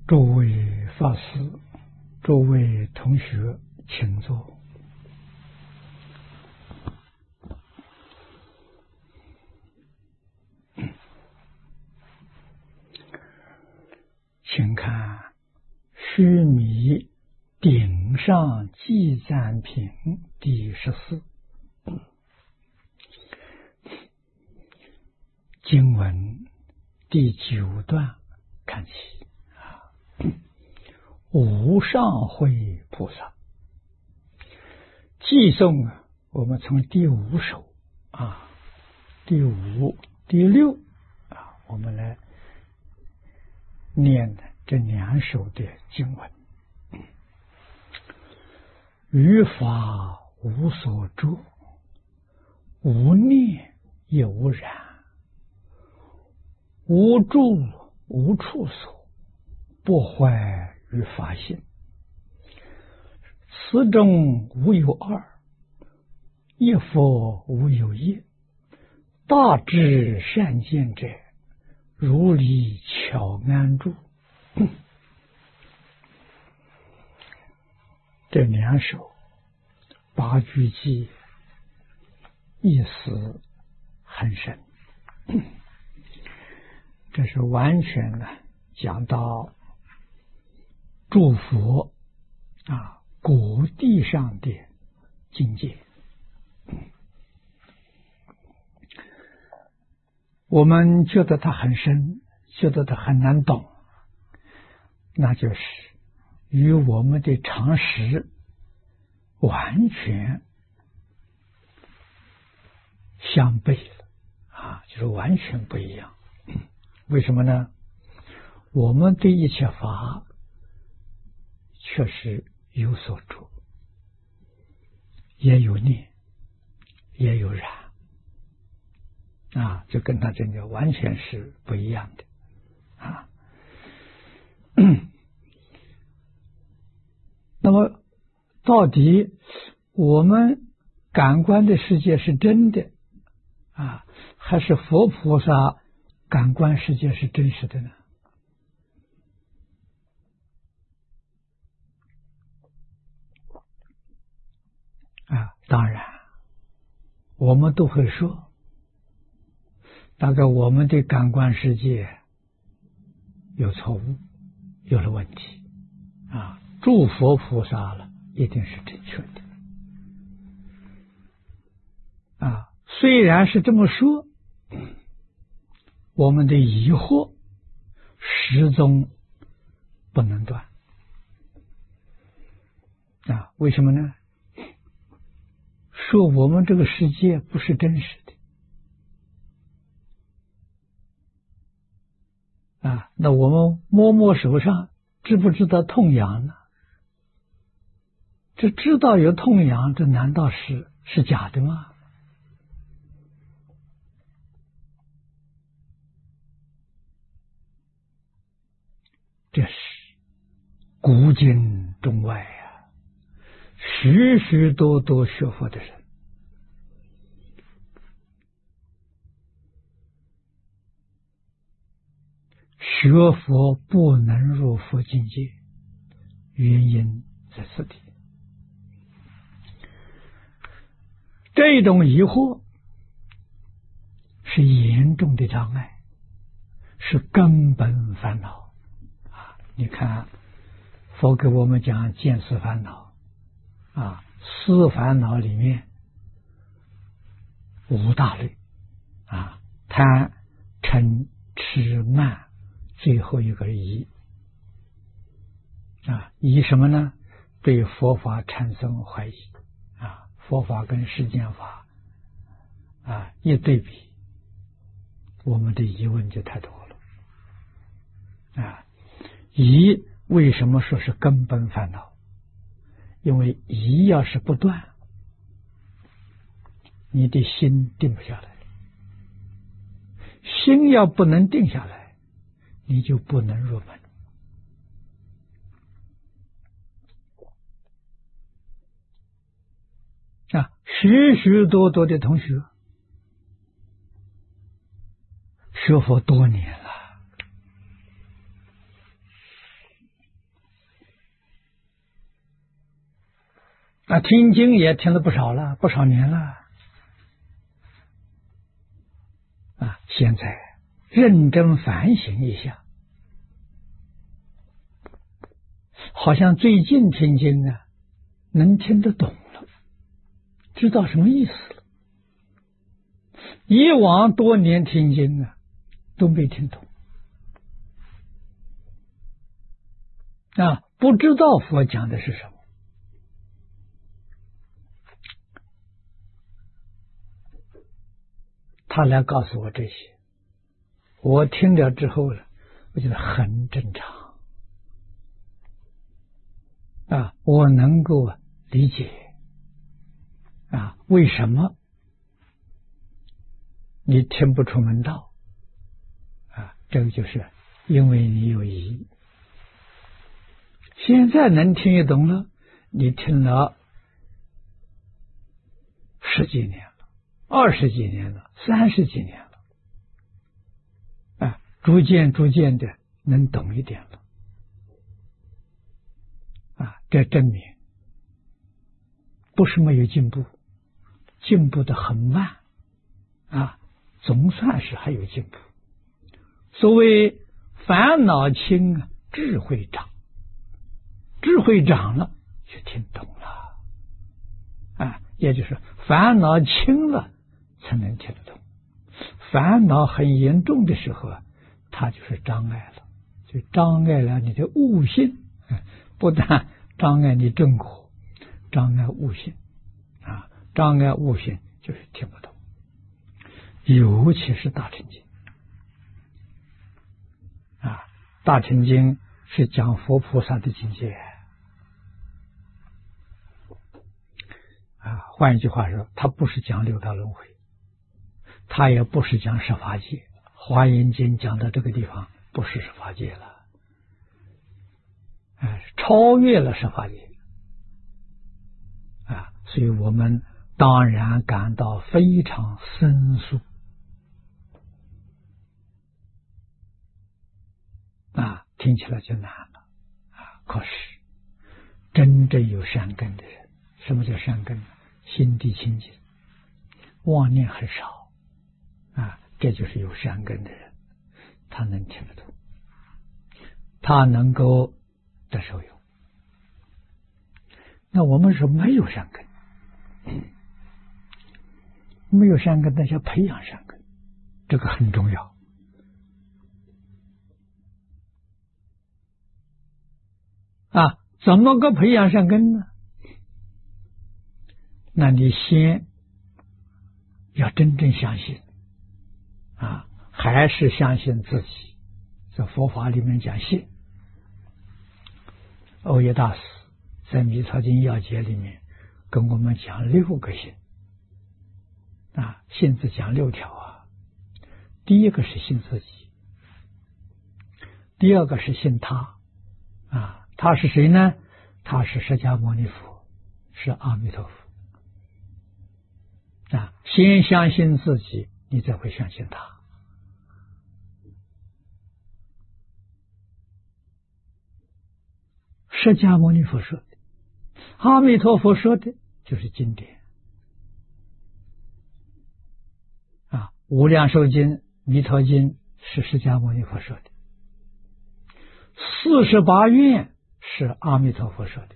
诸位法师，诸位同学，请坐。请看须弥顶上记赞品第14经文第9段看起。无上慧菩萨寄颂我们从第5首第5、第6我们来念这2首的经文。于法无所着，无念也无染，无住无处所，不坏于法性。此中无有二，一佛无有一。大智善见者，如理巧安住。这2首8句偈意思很深，这是完全讲到诸佛果地上的境界。我们觉得它很深，觉得它很难懂，那就是与我们的常识完全相悖了就是完全不一样。为什么呢？我们对一切法确实有所着，也有念，也有染就跟他这个完全是不一样的那么到底我们感官的世界是真的还是佛菩萨感官世界是真实的呢？当然我们都会说，大概我们的感官世界有错误，有了问题诸佛菩萨了一定是正确的虽然是这么说，我们的疑惑始终不能断为什么呢？说我们这个世界不是真实的那我们摸摸手上，知不知道痛痒呢？这知道有痛痒，这难道是假的吗？这是古今中外许许多多学佛的人学佛不能入佛境界，原因在此地。这种疑惑是严重的障碍，是根本烦恼你看佛给我们讲见思烦恼思烦恼里面5大类贪嗔痴慢，最后一个疑疑什么呢？对佛法产生怀疑佛法跟世间法一对比，我们的疑问就太多了疑为什么说是根本烦恼？因为疑要是不断，你的心定不下来，心要不能定下来，你就不能入门许许多多的同学学佛多年了， 听经也听了不少了，不少年了。现在认真反省一下，好像最近听经啊，能听得懂了，知道什么意思了。以往多年听经啊，都没听懂。不知道佛讲的是什么。他来告诉我这些，我听了之后呢，我觉得很正常。我能够理解为什么你听不出门道这个就是因为你有疑。现在能听得懂了，你听了10几年了，20几年了，30几年了，逐渐的能懂一点了。这证明不是没有进步，进步的很慢总算是还有进步。所谓烦恼轻，智慧长，智慧长了就听懂了也就是烦恼轻了才能听得懂。烦恼很严重的时候它就是障碍了，就障碍了你的悟性，不但障碍你正果，障碍悟性障碍悟性就是听不懂。尤其是大乘经大乘经是讲佛菩萨的境界换一句话说，它不是讲六道轮回，它也不是讲十法界。华严经讲到这个地方不是十法界了，超越了十法界所以我们当然感到非常生疏听起来就难了可是真正有善根的人，什么叫善根呢？心地清净，妄念很少这就是有善根的人，他能听得懂，他能够得受用。那我们说没有善根，没有善根，那要培养善根，这个很重要怎么个培养善根呢？那你先要真正相信还是相信自己。在佛法里面讲信，欧耶大师在《弥陀经要解》里面跟我们讲6个信信字讲6条第一个是信自己，第二个是信他他是谁呢？他是释迦牟尼佛，是阿弥陀佛先相信自己，你才会相信他。释迦牟尼佛说的，阿弥陀佛说的就是经典无量寿经、弥陀经是释迦牟尼佛说的，48愿是阿弥陀佛说的，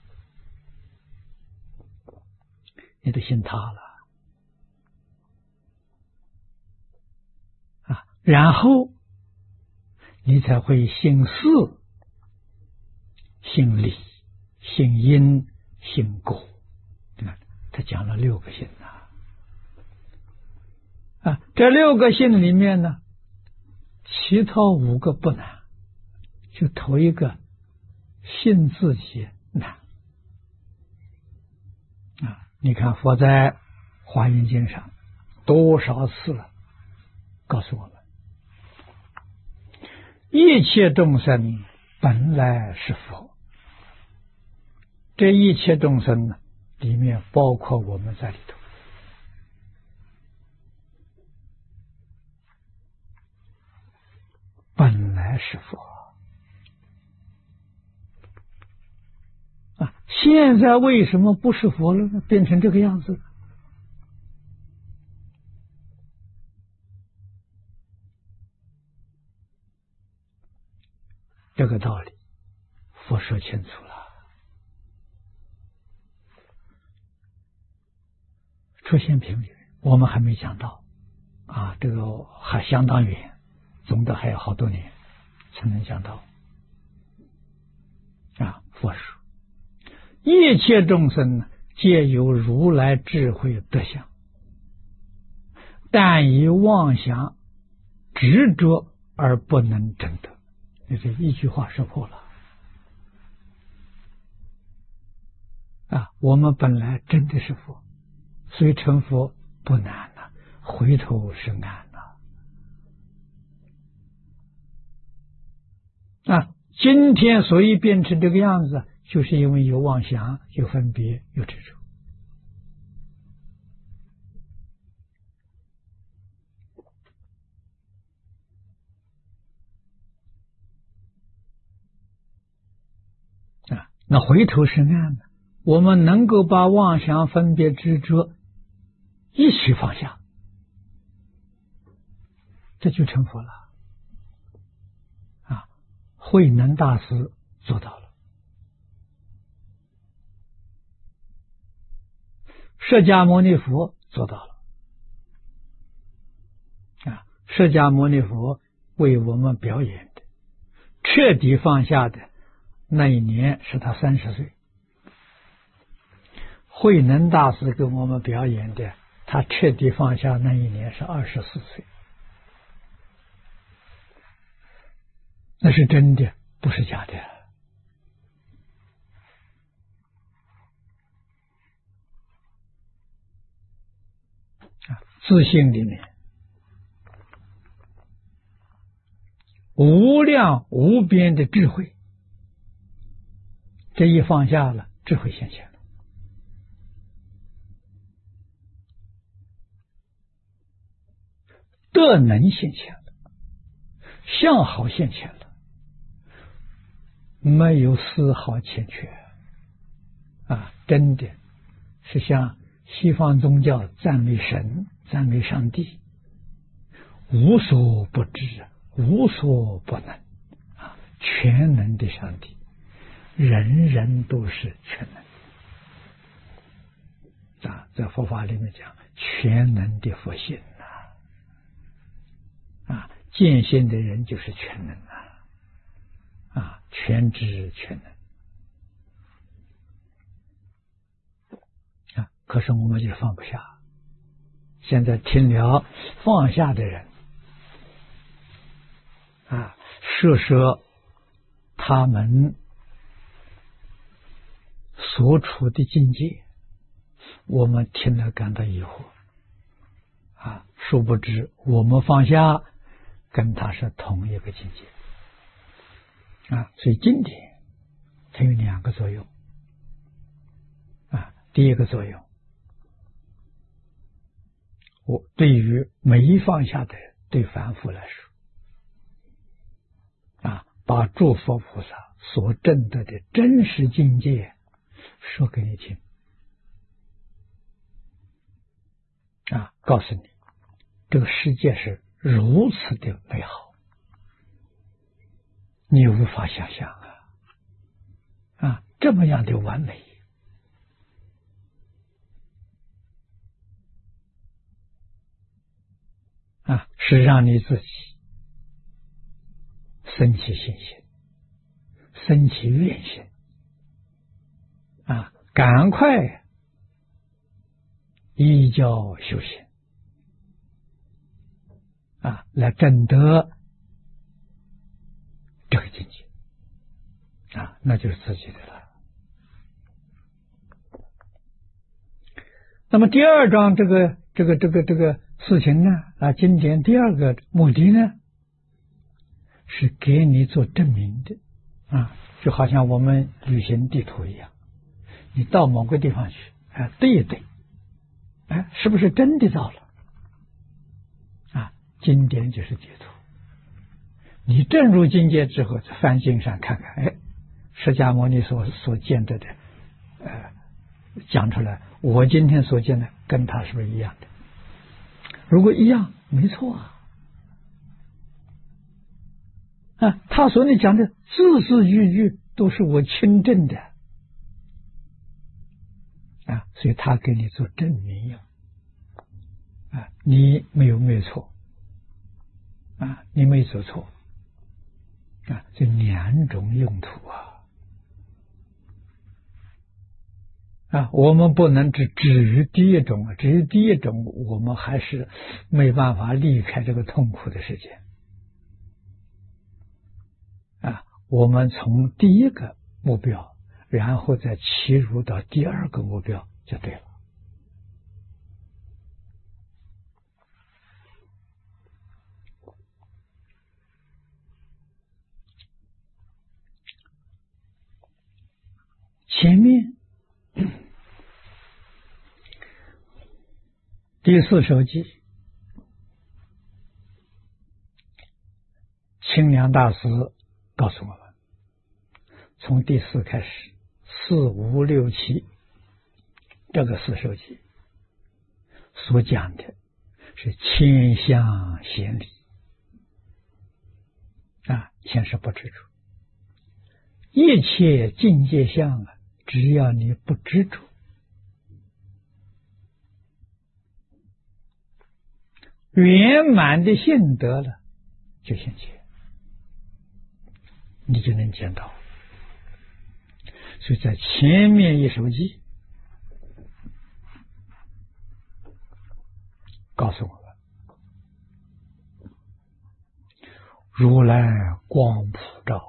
你都信他了然后你才会信事、信理、信因、信果。他讲了6个信这6个信里面呢，其他5个不难，就头一个信自己难你看佛在华严经上多少次了告诉我们，一切众生本来是佛。这一切众生呢，里面包括我们在里头。本来是佛现在为什么不是佛了呢？变成这个样子？这个道理，佛说清楚了。出现频率，我们还没讲到啊，这个还相当远，总的还有好多年才能讲到。啊，佛说一切众生皆有如来智慧德相，但以妄想执着而不能证得。这一句话说破了啊！我们本来真的是佛，所以成佛不难了，回头是岸了啊！今天所以变成这个样子，就是因为有妄想、有分别、有执着。那回头是岸的，我们能够把妄想、分别、执着一起放下，这就成佛了啊！慧能大师做到了，释迦牟尼佛做到了啊！释迦牟尼佛为我们表演的，彻底放下的那一年是他30岁，慧能大师给我们表演的，他彻底放下那一年是24岁，那是真的，不是假的自信里面无量无边的智慧，这一放下了，智慧现前了，德能现前了，相好现前了，没有丝毫欠缺啊！真的是像西方宗教赞美神、赞美上帝，无所不知，无所不能啊！全能的上帝，人人都是全能啊！在佛法里面讲，全能的佛性啊，见性的人就是全能啊，全知全能啊！可是我们就放不下。现在听了放下的人啊，说他们所处的境界，我们听了感到疑惑啊，殊不知我们放下跟他是同一个境界啊。所以经典它有2个作用啊。第一个作用，我对于没放下的人，对凡夫来说啊，把诸佛菩萨所证得的真实境界说给你听啊，告诉你这个世界是如此的美好，你无法想象啊，这么样的完美啊，是让你自己生起信心，生起愿心啊，赶快依教修行啊，来证得这个境界啊，那就是自己的了。那么第2章这个事情呢啊，经典第2个目的呢，是给你做证明的啊，就好像我们旅行地图一样，你到某个地方去啊，对一对，哎，是不是真的到了啊？经典就是地图，你证入境界之后，在梵经上看看，哎，释迦牟尼所见得的讲出来，我今天所见的跟他是不是一样的？如果一样，没错啊。他所你讲的字字句句都是我亲证的所以他给你做证明用你没有错你没做错这两种用途我们不能只于第一种只于第一种，我们还是没办法离开这个痛苦的世界我们从第一个目标，然后再切入到第二个目标就对了。前面第四首偈，清凉大师告诉我们，从第四开始，4、5、6、7这个四首偈所讲的是千相显理千是不执着，一切境界相只要你不执着，圆满的性德了，就现前，你就能见到。所以在前面一首偈告诉我们，如来光普照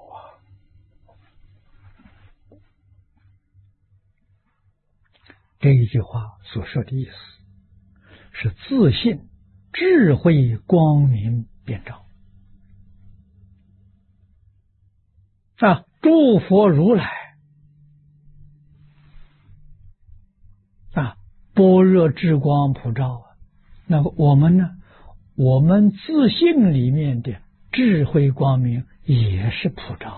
这一句话所说的意思是自信智慧光明遍照诸佛如来般若智光普照那么我们呢？我们自信里面的智慧光明也是普照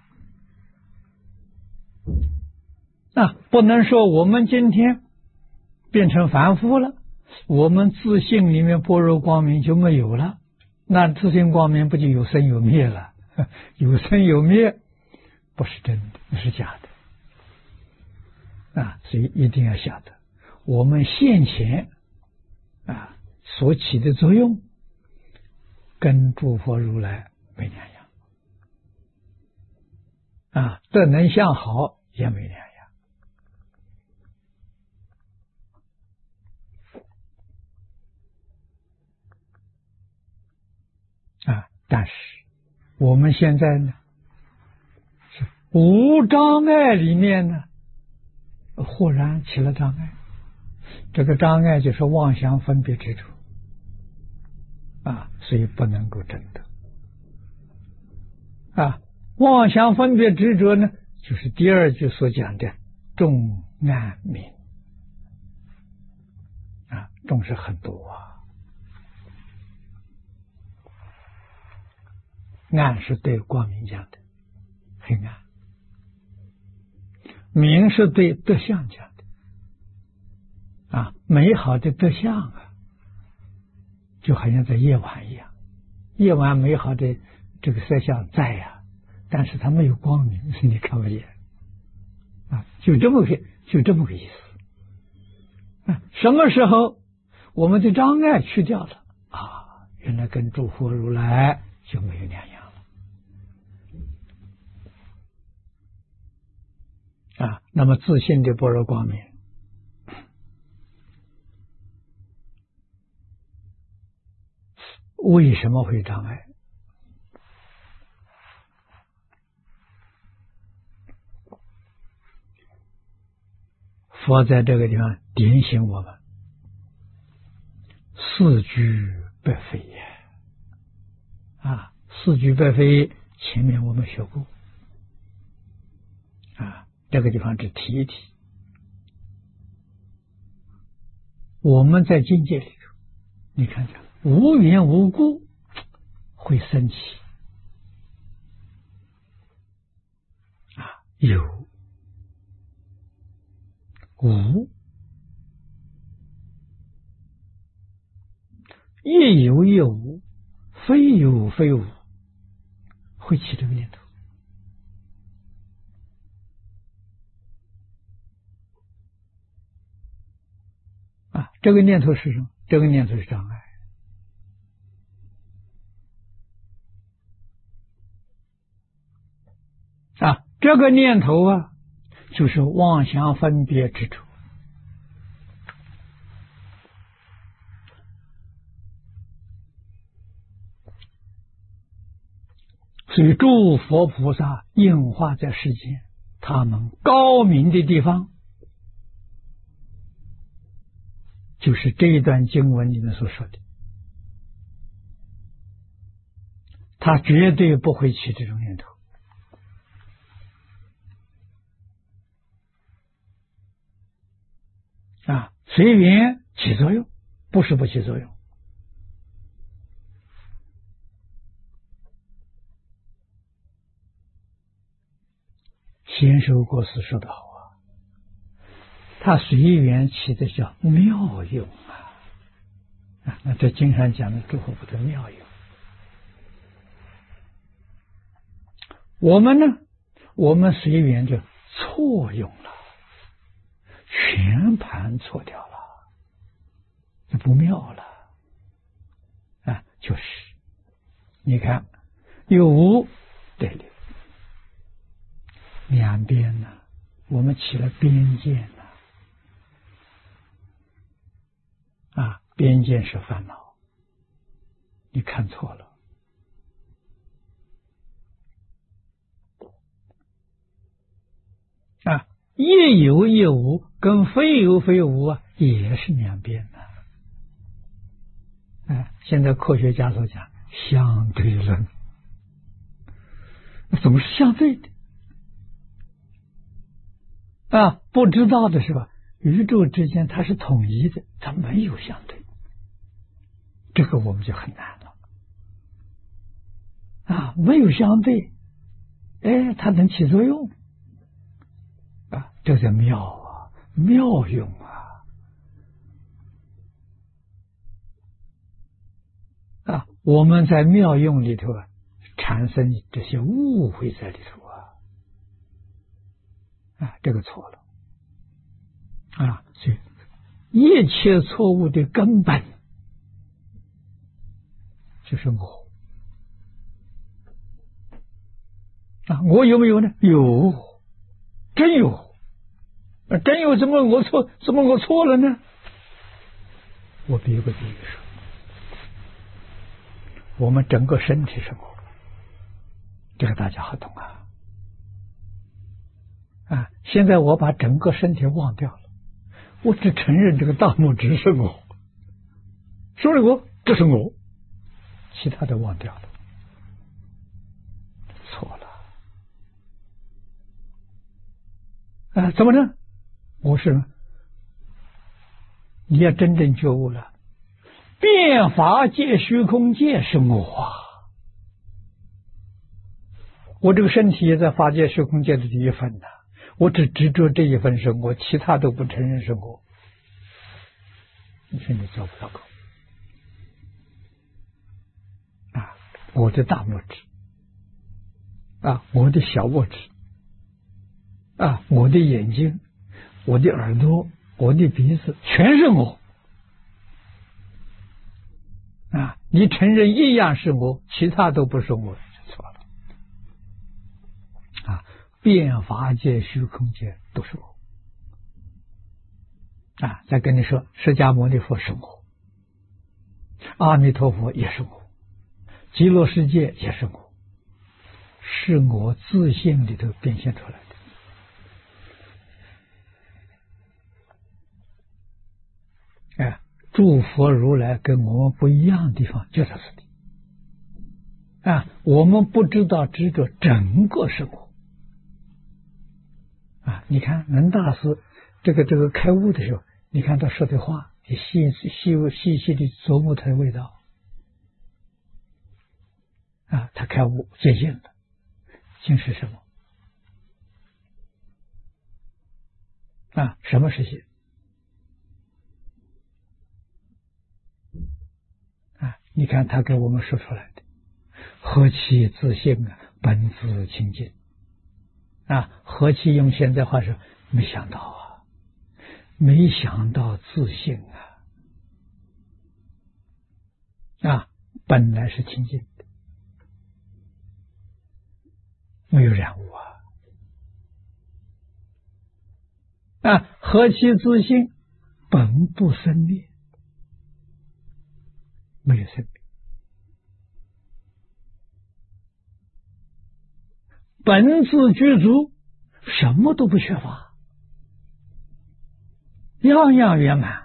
不能说我们今天变成凡夫了，我们自信里面般若光明就没有了，那自信光明不就有生有灭了？有生有灭不是真的，那是假的所以一定要晓得我们现前所起的作用跟诸佛如来没两样德能相好也没两样但是我们现在呢是无障碍里面呢忽然起了障碍，这个障碍就是妄想分别执着所以不能够证得妄想分别执着呢，就是第二句所讲的众暗明众是很多暗是对光明讲的黑暗，明是对德相讲的美好的德相就好像在夜晚一样，夜晚美好的这个色相在但是它没有光明，所以你看不见就这么个意思什么时候我们的障碍去掉了原来跟诸佛如来就没有两样了那么自信的般若光明为什么会障碍？佛在这个地方点醒我们，四句不非四句不非前面我们学过这个地方只提一提。我们在境界里头，你看看无缘无故会生气有无，亦有亦无，非有非无，会起这个念头。这个念头是什么？这个念头是障碍。这个念头就是妄想分别之处。所以诸佛菩萨应化在世间，他们高明的地方，就是这一段经文里面所说的，他绝对不会起这种念头。随缘起作用，不是不起作用。贤寿国师说得好他随缘起的叫妙用那这经常讲的诸佛不得妙用。我们呢，我们随缘就错用了，全盘错掉了，这不妙了就是你看有无对立，两边呢，我们起了边见边见是烦恼，你看错了。亦有亦无跟非有非无也是两边现在科学家所讲相对论，怎么是相对的不知道的是吧？宇宙之间它是统一的，它没有相对，这个我们就很难了没有相对，它能起作用这叫妙妙用我们在妙用里头产生这些误会在里头这个错了所以一切错误的根本就是我我有没有呢？有，真有，真有，怎么我错了呢？我比个比喻说，我们整个身体是我，这个大家好懂现在我把整个身体忘掉了，我只承认这个大拇指是我，手里我这是我，其他的忘掉了，错了怎么呢？我是你要真正觉悟了，变法界虚空界是我我这个身体也在法界虚空界的一份我只执着这一份是我，其他都不承认是我。你说你做不到口我的大拇指我的小拇指我的眼睛，我的耳朵，我的鼻子，全是我你承认一样是我，其他都不是我，就错了变法界虚空界都是我再跟你说释迦牟尼佛是我，阿弥陀佛也是我，极乐世界也是我，是我自性里头变现出来的诸佛如来跟我们不一样的地方就在这里我们不知道执着整个是我你看能大师这个开悟的时候，你看他说的话，你细细的琢磨他的味道他开悟接近了，心是什么什么是心？你看他给我们说出来的，何其自性本自清净何其用现在话说，没想到没想到自性本来是清净的，没有染污何其自性本不生灭，没有生灭，本自具足，什么都不缺乏，样样圆满，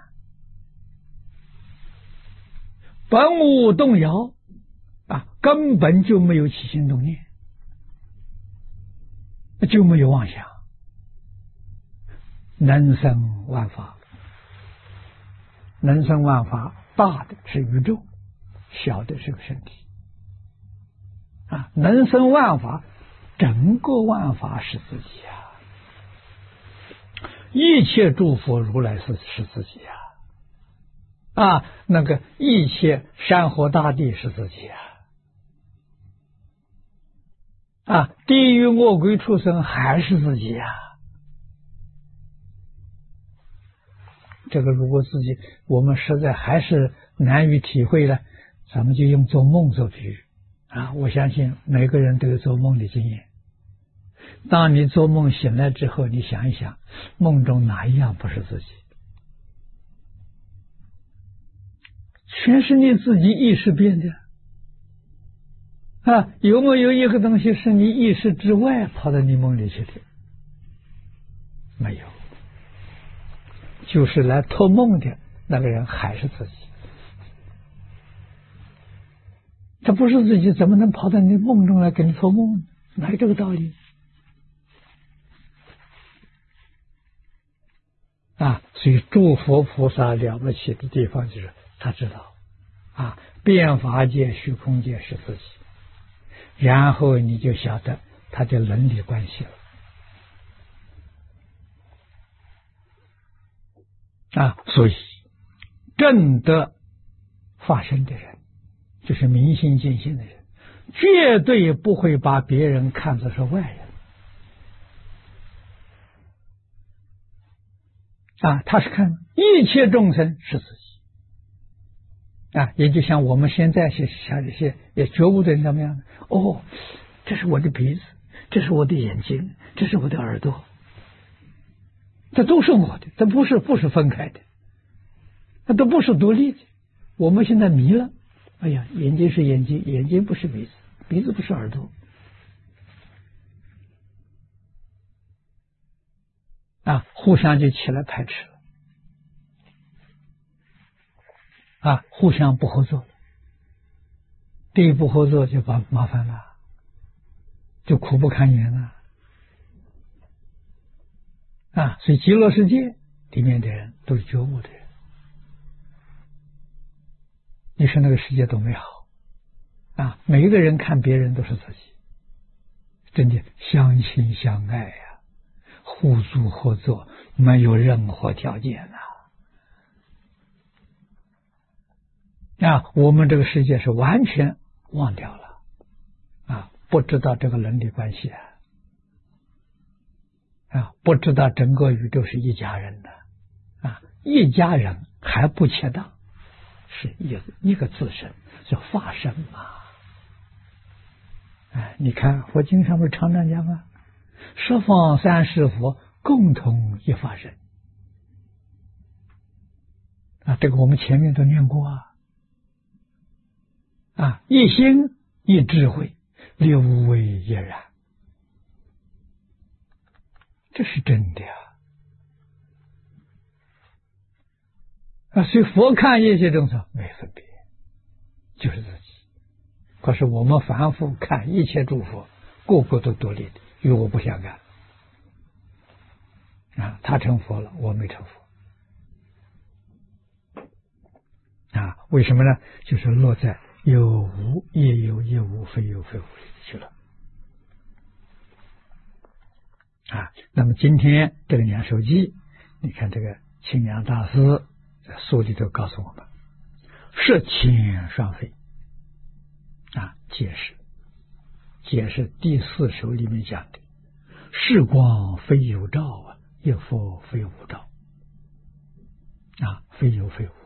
本无动摇根本就没有起心动念，就没有妄想，能生万法。能生万法，大的是宇宙，小的是个身体能生万法，整个万法是自己一切诸佛如来是自己那个一切山河大地是自己地狱恶鬼畜生还是自己这个如果自己我们实在还是难以体会了，咱们就用做梦做比喻我相信每个人都有做梦的经验。当你做梦醒来之后，你想一想，梦中哪一样不是自己？全是你自己意识变的有没有一个东西是你意识之外跑到你梦里去的？没有，就是来托梦的那个人还是自己，他不是自己怎么能跑到你梦中来给你托梦呢？哪有这个道理所以诸佛菩萨了不起的地方就是他知道变法界虚空界是自己，然后你就晓得他的伦理关系了所以正德发生的人，就是明心见性的人，绝对不会把别人看作是外人他是看一切众生是自己也就像我们现在像这些也觉悟的人怎么样？这是我的鼻子，这是我的眼睛，这是我的耳朵，这都是我的，这不是分开的，这都不是独立的。我们现在迷了，哎呀，眼睛是眼睛，眼睛不是鼻子，鼻子不是耳朵互相就起来排斥了互相不合作，第一不合作就把麻烦了，就苦不堪言了所以极乐世界里面的人都是觉悟的人，你说那个世界多美好每一个人看别人都是自己，真的相亲相爱互助合作，没有任何条件我们这个世界是完全忘掉了不知道这个伦理关系不知道整个宇宙是一家人的一家人还不恰当，是一个自身叫法身你看佛经上面常常讲十方三世佛共同一法身这个我们前面都念过一心一智慧，六位一然，这是真的所以佛看一切众生没分别，就是自己。可是我们凡夫看一切诸佛，个个都独立的，与我不相干他成佛了，我没成佛为什么呢？就是落在有无也有也无，非有非无去了那么今天这个两首偈你看这个清凉大师在书里头告诉我们，是千双非啊，解释第四首里面讲的，是光非有照啊，亦复非无照啊，非有非无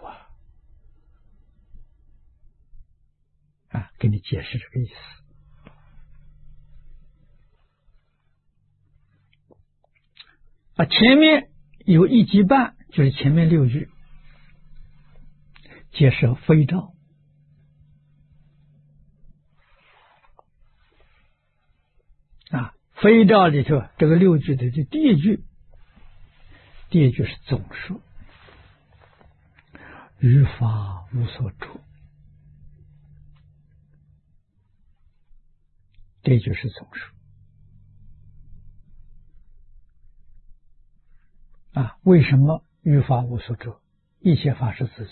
啊，给你解释这个意思。啊，前面有一集半，就是前面6句，解释非照。啊，非照里头这个6句的第一句是总说，于法无所着，这就是总说。啊，为什么于法无所着？一切法是自己。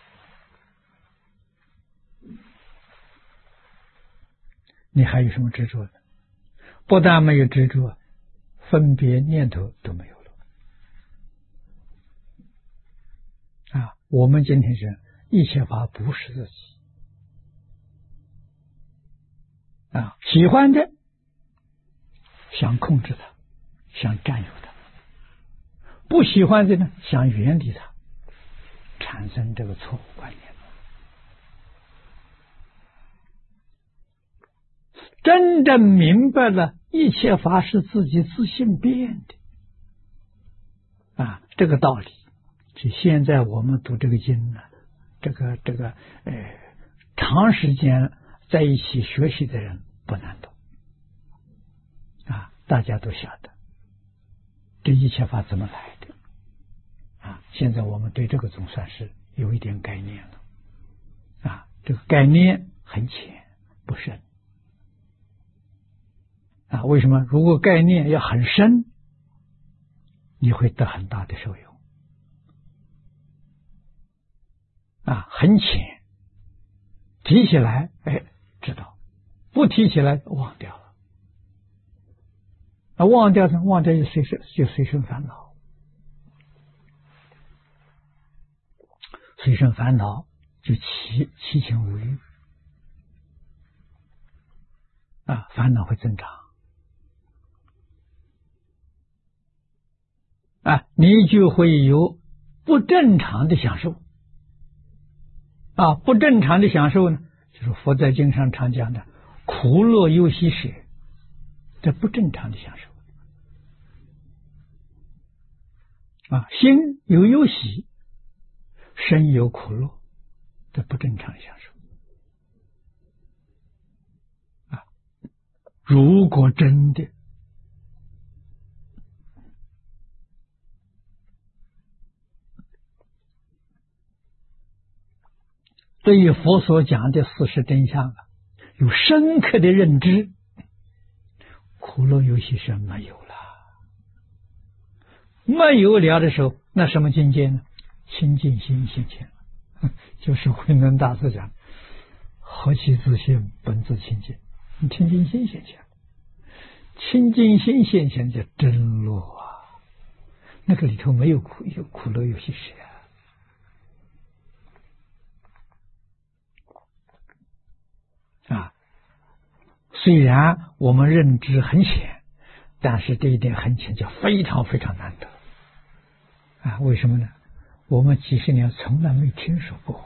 你还有什么执着呢？不但没有执着，分别念头都没有了。啊，我们今天是一切法不是自己。啊，喜欢的想控制它，想占有它。不喜欢的呢，想远离它，产生这个错误观念。真正明白了一切法是自己自性变的啊，这个道理，就现在我们读这个经呢，长时间在一起学习的人不难懂啊，大家都晓得这一切法怎么来的啊。现在我们对这个总算是有一点概念了啊，这个概念很浅不深啊。为什么？如果概念要很深，你会得很大的受用啊。很浅，提起来知道，不提起来忘掉了啊，忘掉就随身烦恼，随身烦恼就七情五欲啊，烦恼会增长啊，你就会有不正常的享受啊。不正常的享受呢，就是佛在经上常讲的苦乐忧喜舍，这不正常的享受啊。心有忧喜，身有苦乐，这不正常的享受啊。如果真的对于佛所讲的事实真相有深刻的认知，苦乐忧喜舍没有了。没有了的时候，那什么境界呢？清净心现前，就是慧能大师讲，何其自性，本自清净。清净心现前，清净心现前叫真乐啊，那个里头没有苦乐忧喜舍啊。虽然我们认知很浅，但是这一点很浅，叫非常非常难得啊。为什么呢？我们几十年从来没听说过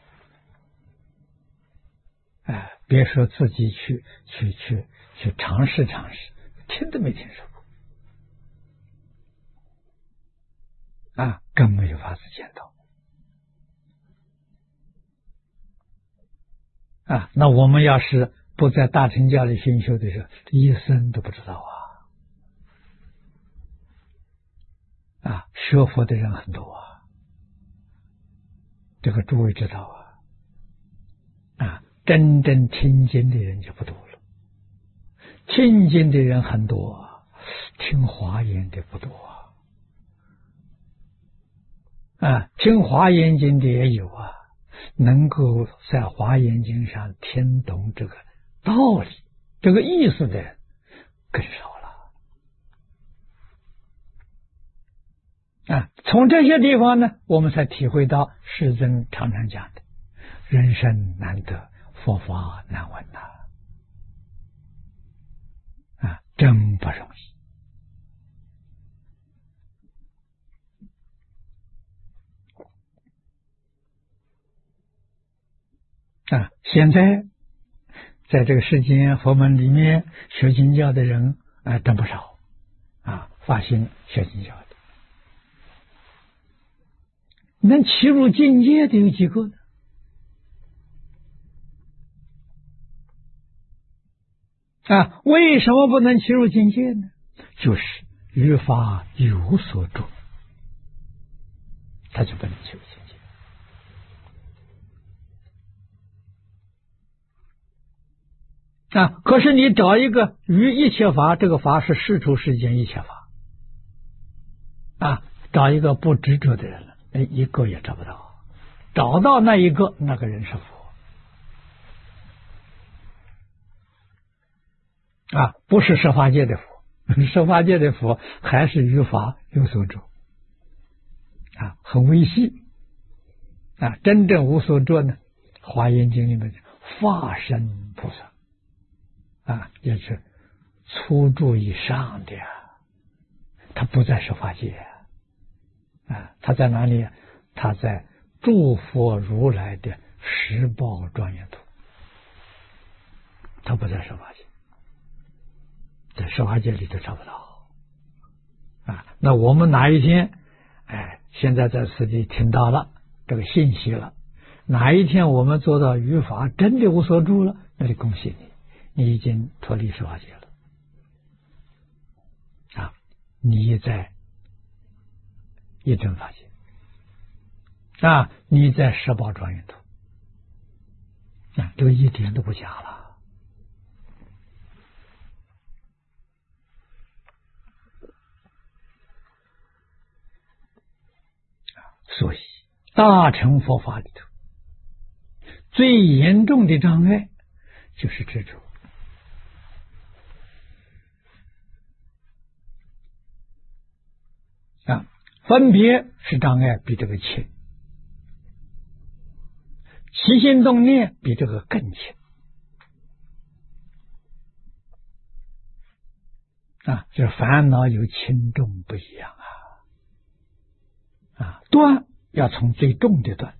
别说自己去尝试尝试，听都没听说过啊，更没有法子见到啊。那我们要是不在大乘教里熏修的时候，一生都不知道啊。学佛的人很多这个诸位知道真正听经的人就不多了。听经的人很多，听华严的不多听华严经的也有能够在华严经上听懂这个道理、这个意思的人更少从这些地方呢，我们才体会到世尊常常讲的人生难得，佛法难闻呐。真不容易。现在在这个世间佛门里面学经教的人真不少发心学经教的，能起入境界的有几个呢？为什么不能起入境界呢？就是于法有所住，他就不能起入境界。可是你找一个于一切法，这个法是世出世间一切法找一个不执着的人了，一个也找不到。找到那一个，那个人是佛不是设法界的佛。设法界的佛还是于法有所着很微细真正无所着呢，华严经里面讲法身菩萨也是初住以上的他不在设法界他在哪里他在诸佛如来的十报庄严土，他不在设法界，在设法界里头找不到那我们哪一天现在在此地听到了这个信息了，哪一天我们做到于法真的无所住了，那就恭喜你，你已经脱离设法界了你在一真法界你在十报庄严土这个一点都不假了。所以大乘佛法里头最严重的障碍就是执着分别是障碍比这个轻，起心动念比这个更轻这烦恼有轻重不一样断要从最重的断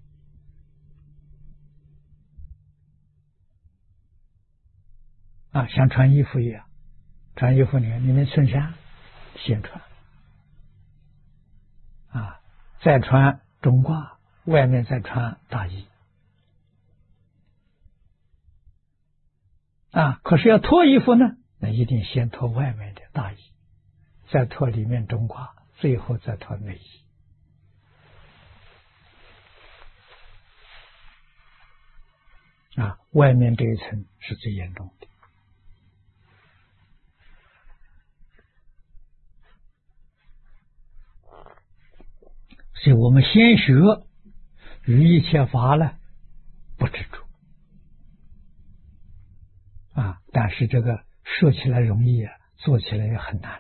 像穿衣服一样，穿衣服里面衬衫先穿再穿中褂，外面再穿大衣可是要脱衣服呢，那一定先脱外面的大衣，再脱里面中褂，最后再脱内衣外面这一层是最严重的所以我们先学于一切法呢不执着但是这个说起来容易做起来也很难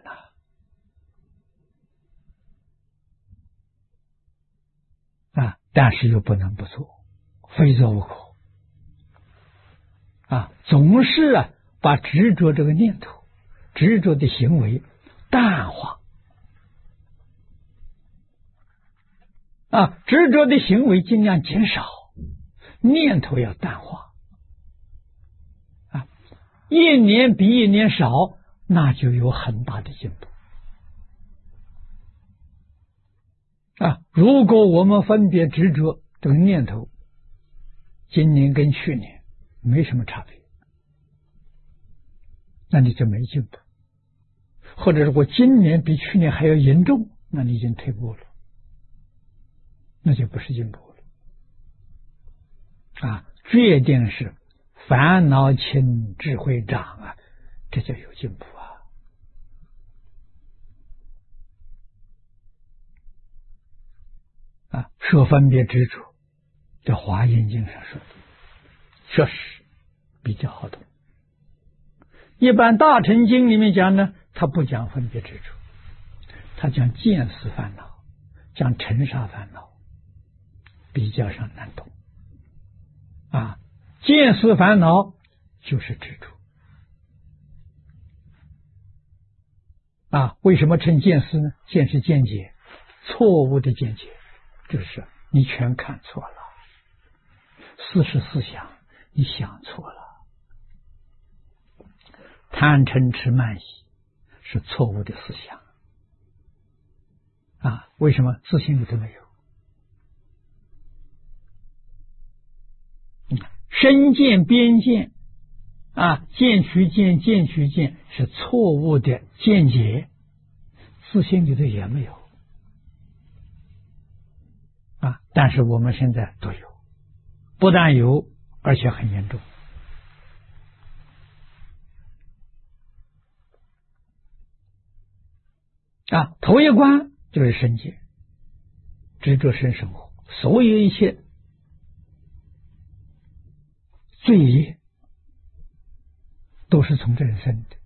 但是又不能不做，非做不可总是把执着这个念头、执着的行为淡化执着的行为尽量减少，念头要淡化一年比一年少，那就有很大的进步如果我们分别执着这个念头，今年跟去年没什么差别，那你就没进步，或者如果今年比去年还要严重，那你已经退步了，那就不是进步了决定是烦恼轻智慧长这就有进步说分别执着，在华严经上说的确实比较好懂。一般大乘经里面讲呢，他不讲分别执着，他讲见思烦恼， 将尘沙烦恼比较上难懂啊。见思烦恼就是执着啊。为什么称见思呢？见是见解，错误的见解，就是你全看错了。思是思想，你想错了。贪嗔痴慢疑是错误的思想啊。为什么自信里头没有？身见边见啊，见取见，见取见是错误的见解，自信里头也没有啊。但是我们现在都有，不但有，而且很严重啊。头一关就是身见，执着身生活，所有一切罪业都是从这里生的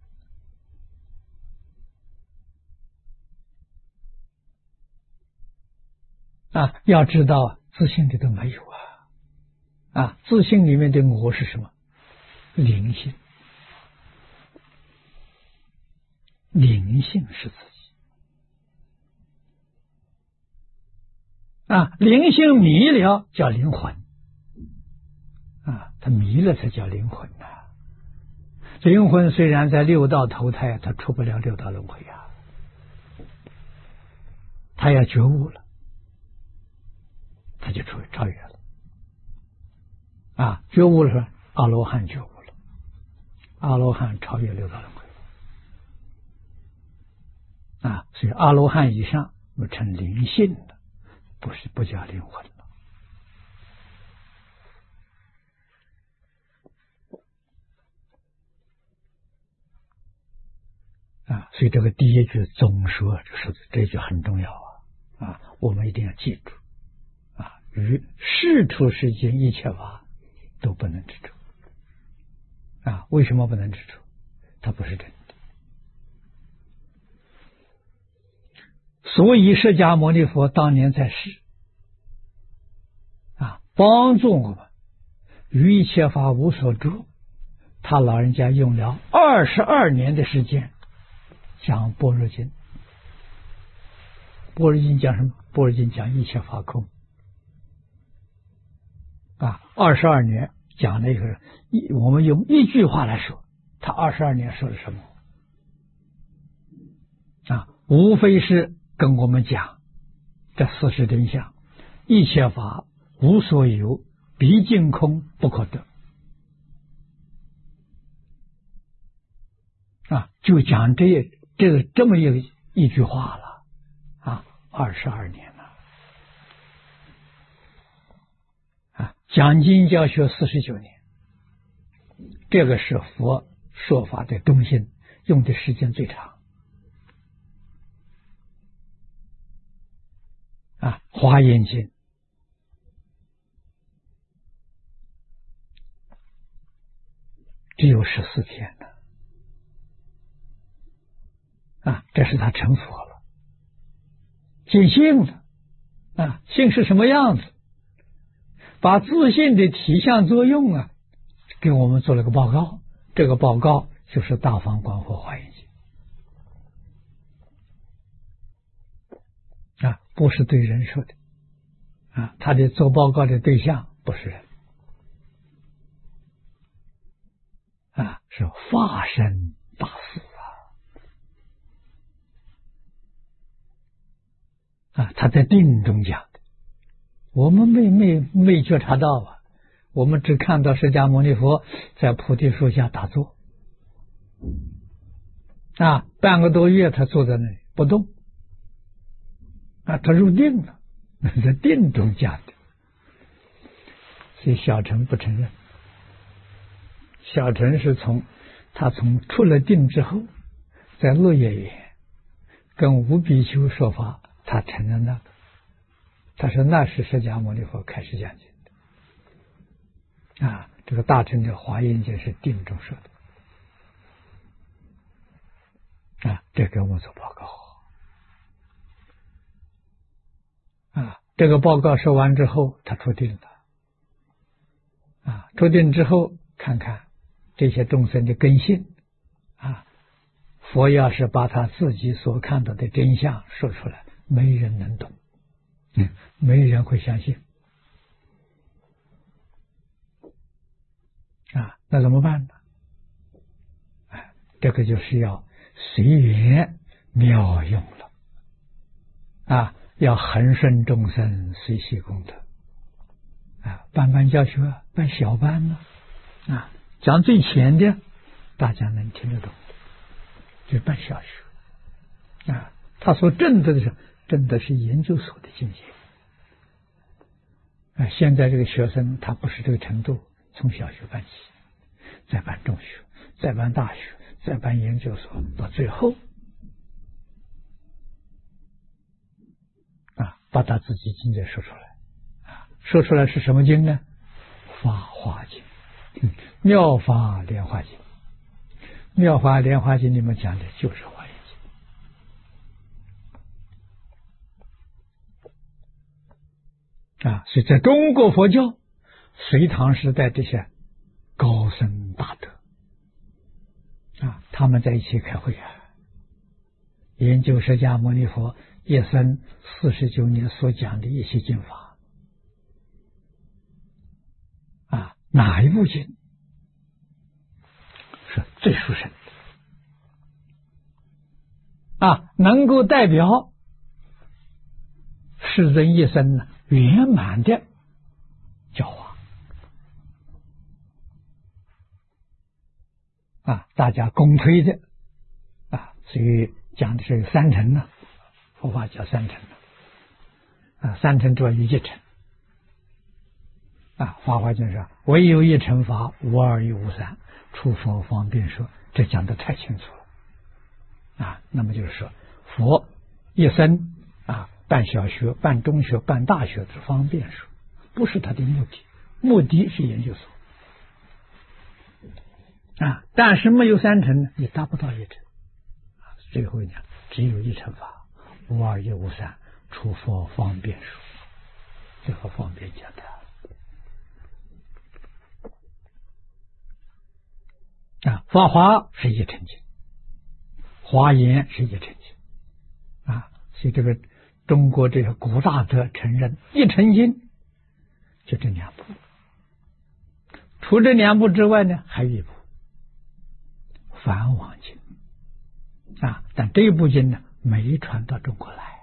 啊。要知道自信里头没有啊，自信里面的我是什么？灵性，灵性是自己啊。灵性迷了叫灵魂啊，他迷了才叫灵魂呐。灵魂虽然在六道投胎，他出不了六道轮回啊，他要觉悟了，他就超越了啊。觉悟了说阿罗汉觉悟了，阿罗汉超越六道轮回啊。所以阿罗汉以上我成灵性的，不叫灵魂了啊。所以这个第一句总说就是这句很重要啊，我们一定要记住啊。于世出世间一切法都不能执着啊。为什么不能执着？它不是真的。所以释迦牟尼佛当年在世啊，帮助我们于一切法无所着。他老人家用了22年的时间讲般若经。般若经讲什么？般若经讲一切法空啊。22年讲了一个，我们用一句话来说，他22年说了什么啊？无非是跟我们讲这四实真相：一切法无所有，毕竟空，不可得啊。就讲这么一句话了啊，22年了啊。讲经教学49年，这个是佛说法的中心，用的时间最长啊。华严经只有14天了啊，这是他成佛了，见性了啊。性是什么样子？把自信的体相作用啊，给我们做了个报告。这个报告就是《大方广佛华严经》啊，不是对人说的啊。他的做报告的对象不是人啊，是法身大士啊。他在定中讲的，我们没觉察到啊。我们只看到释迦牟尼佛在菩提树下打坐啊，半个多月他坐在那里不动啊，他入定了，那在定中讲的。所以小乘不承认，小乘是他从出了定之后，在落叶园跟无比丘说法，他承认那个，他说那是释迦牟尼佛开始讲经的啊。这个大乘的华严经是定中说的啊，这给我们做报告这个报告说完之后，他出定了。出定之后，看看这些众生的根性。佛要是把他自己所看到的真相说出来，没人能懂，没人会相信。那怎么办呢？这个就是要随缘妙用了。要恒顺众生，随喜功德。办班教学，办小班呢。讲最浅的，大家能听得懂，就办小学。他所证得的是，证的是研究所的境界。现在这个学生他不是这个程度，从小学办起，再办中学，再办大学，再办研究所，到最后把他自己境界说出来。说出来是什么经呢？法华经，妙法莲华经。妙法莲华经里面讲的就是华严经。所以在中国佛教隋唐时代这些高僧大德他们在一起开会研究释迦牟尼佛一生49年所讲的一些经法。哪一部经是最殊胜的能够代表世人一生圆满的教化大家公推的所以讲的是三乘呢，佛法叫三乘三乘主要有一乘法华经上唯有一乘法，无二亦无三，出佛方便说，这讲得太清楚了那么就是说，佛一生办小学、办中学、办大学是方便说，不是他的目的，目的是研究所但是没有三乘呢，也达不到一乘最后讲只有一乘法，无二亦无三，出佛方便说，这和方便讲的法华是一乘经，华严是一乘经所以这个中国这个古大德承认一乘经就这两部，除这两部之外呢，还有一部梵网经但这一部经呢没传到中国来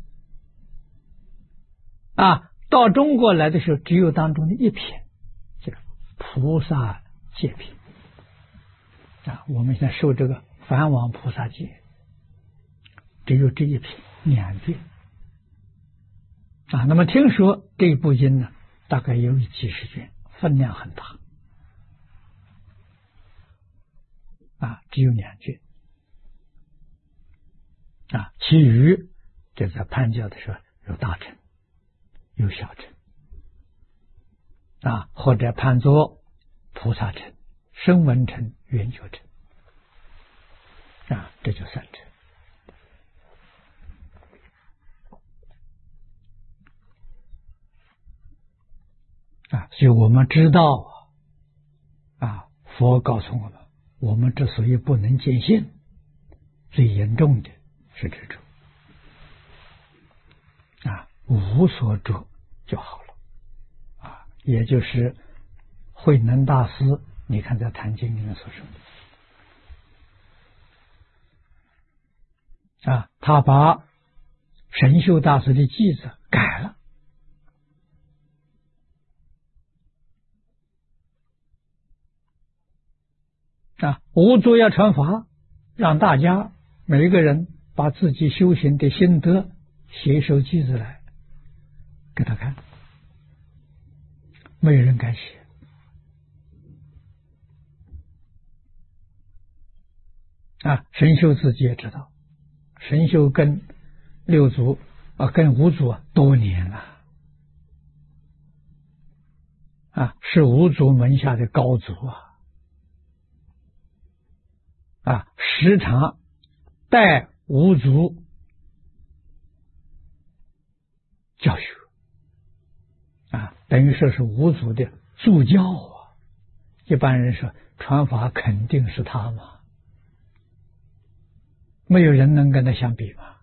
到中国来的时候，只有当中的一篇，这个菩萨戒品我们现在受这个梵网菩萨戒，只有这一篇2卷那么听说这部经呢，大概有几十卷，分量很大只有2卷其余这在判教的时候有大乘有小乘或者判作菩萨乘、声闻乘、缘觉乘这就3乘所以我们知道佛告诉我们，我们之所以不能见性，最严重的是执着无所着就好了也就是慧能大师你看在《坛经》里面所说的他把神秀大师的偈子改了无着要传法，让大家每一个人把自己修行的心得写一首偈子来给他看，没有人敢写神秀自己也知道，神秀跟六祖跟五祖多年了是五祖门下的高祖时常带五祖教学等于说是五祖的助教啊。一般人说传法肯定是他嘛，没有人能跟他相比嘛。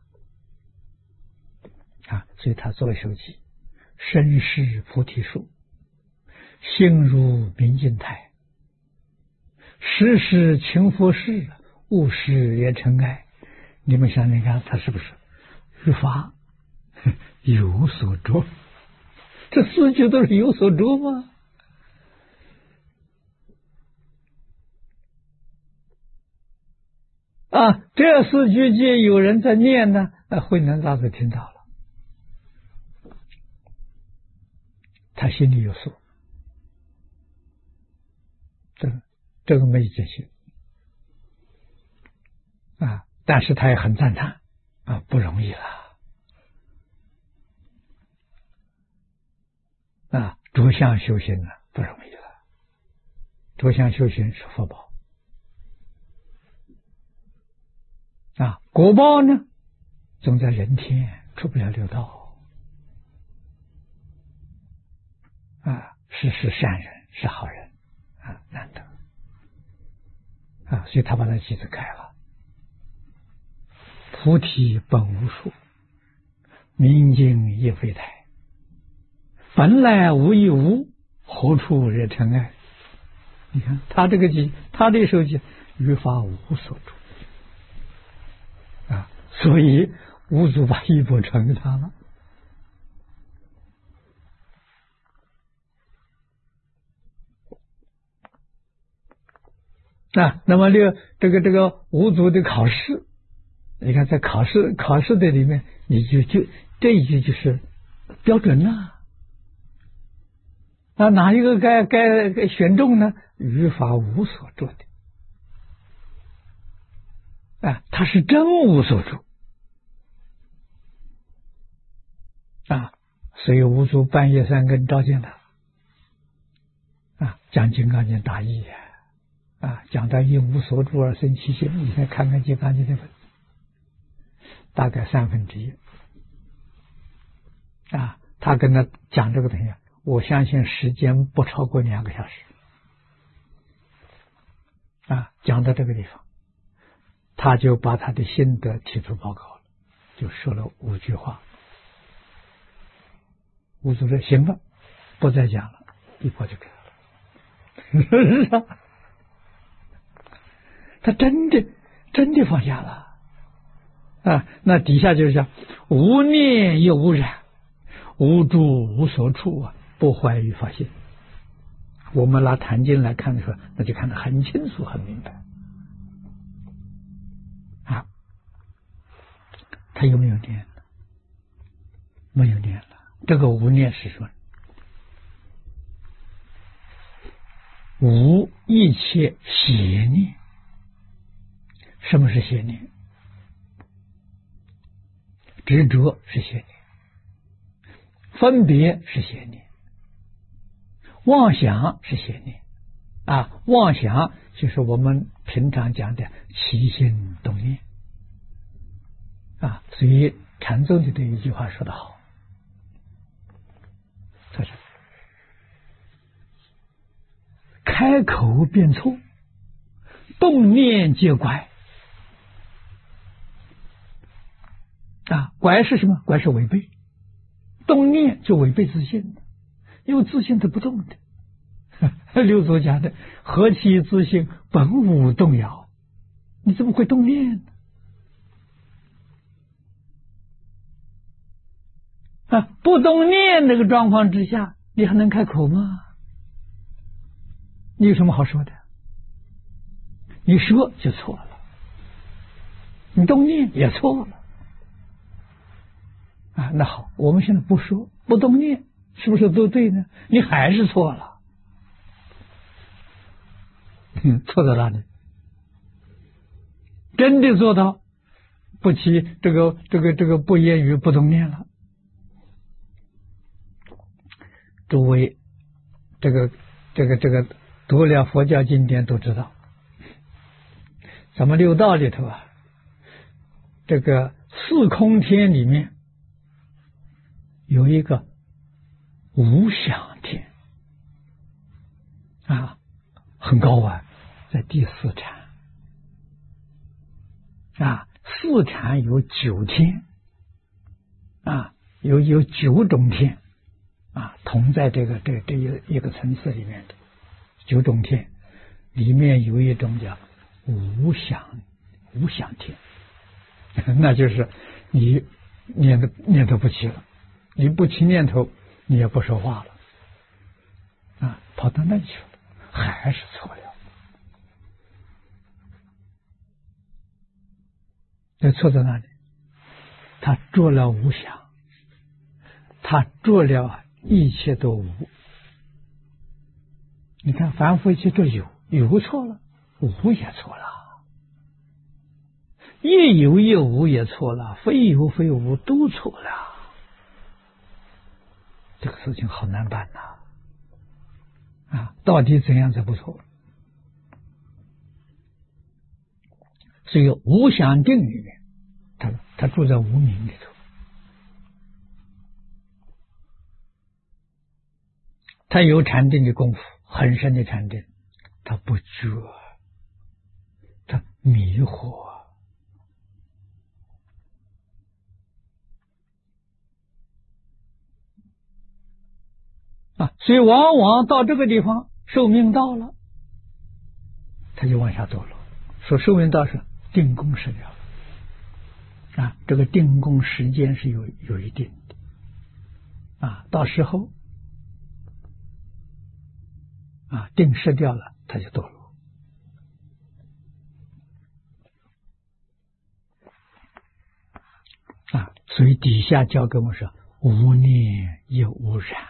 所以他作为手记，身是菩提树，性如明镜台，时时勤拂拭，勿使也尘埃。你们想想看，他是不是于法有所着？这四句都是有所着吗？这四句既有人在念呢，慧能大师听到了，他心里有数，这个没决心但是他也很赞叹不容易了着相修行不容易了，着相修行是福报果报呢总在人天，出不了六道是善人，是好人难得所以他把他句子改了。菩提本无树，明镜亦非台，本来无一物，何处惹尘埃。你看他这首句于法无所住所以五祖把衣钵传给他了那么这个五祖的考试，你看在考试的里面，你就这一句就是标准哪一个该选中呢？于法无所住的他是真无所住所以五祖半夜三更召见他讲《金刚经》大义讲到一无所住而生其心，你再看看《金刚经》的文字，大概1/3他跟他讲这个东西，我相信时间不超过2个小时讲到这个地方，他就把他的心得提出报告了，就说了5句话。五祖说行了，不再讲了，一波就给他了他真的放下了那底下就是讲无念亦无染，无住无所处不坏于法性。我们拿《坛经》来看的时候，那就看得很清楚很明白他有没有念？没有念了。这个无念是说无一切邪念。什么是邪念？执着是邪念，分别是邪念，妄想是邪念妄想就是我们平常讲的起心动念所以禅宗里的一句话说得好，他说开口便错，动念皆拐拐是什么？拐是违背，动念就违背自信的，因为自信是不动的六祖讲的何其自信本无动摇，你怎么会动念呢不动念那个状况之下，你还能开口吗？你有什么好说的？你说就错了，你动念也错了那好，我们现在不说不动念，是不是都对呢？你还是错了错在哪里？真的做到不起这个不言语不动念了。诸位这个读了佛教经典都知道，咱们六道里头这个四空天里面有一个无想很高啊，在第四禅四禅有9天有9种天同在这一个层次里面的9种天，里面有一种叫无想天，那就是你念头不起了，你不起念头，你也不说话了跑到那里去了，还是错了。那错在哪里？他着了无想，他着了一切都无。你看凡夫一切都有错了，无也错了，亦有亦无也错了，非有非无都错了。这个事情好难办到底怎样才不错？所以无想定里面，他住在无明里头，他有禅定的功夫，很深的禅定，他不觉，他迷惑所以往往到这个地方寿命到了，他就往下堕落。说寿命到是定功失了这个定功时间是有一定的到时候定失掉了，他就堕落所以底下教给我们说无念亦无染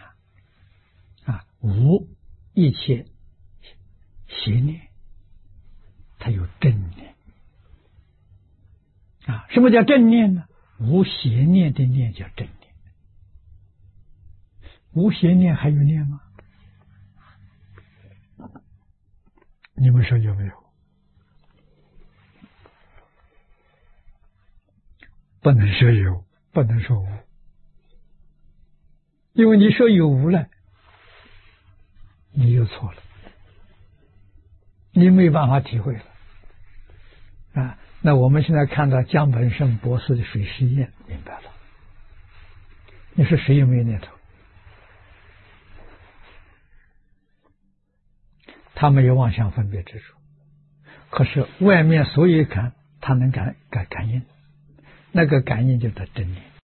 无一切邪念，它有正念什么叫正念呢？无邪念的念叫正念。无邪念还有念吗？你们说有没有？不能说有，不能说无，因为你说有无了，你又错了，你没办法体会了那我们现在看到江本胜博士的水实验，明白了。你说谁有没有念头？他没有妄想分别之处，可是外面所有看，他能感应，那个感应就是真念。